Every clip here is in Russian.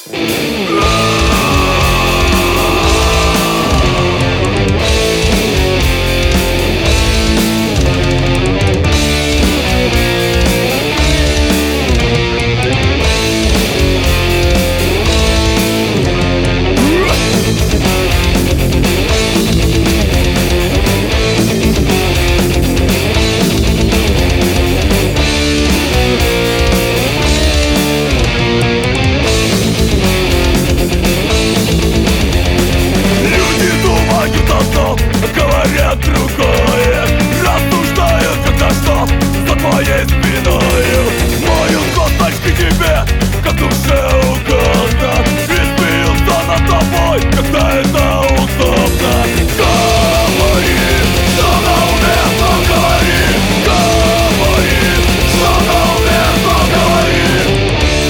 Говорят другое, рассуждают, когда что за твоей спиною. Мою косточки тебе, как душе угодно, избился над тобой, когда это удобно. Говори, что на уме, но говори. Говори, что на уме, но говори.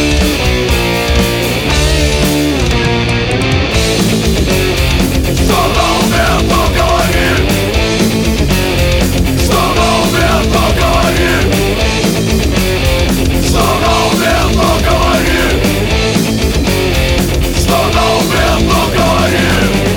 Что на уме, но говори. Что на уме, но говори. Что на уме, но говори. Что на уме, но говори.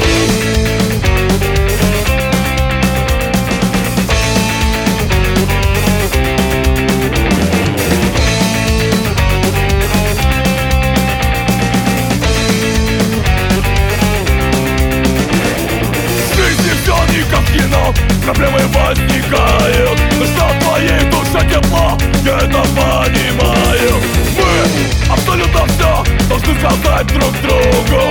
В жизни все не как в кино, проблемы возникают, но что в твоей душе тепло, я это понимаю. Мы абсолютно все должны сказать друг другу.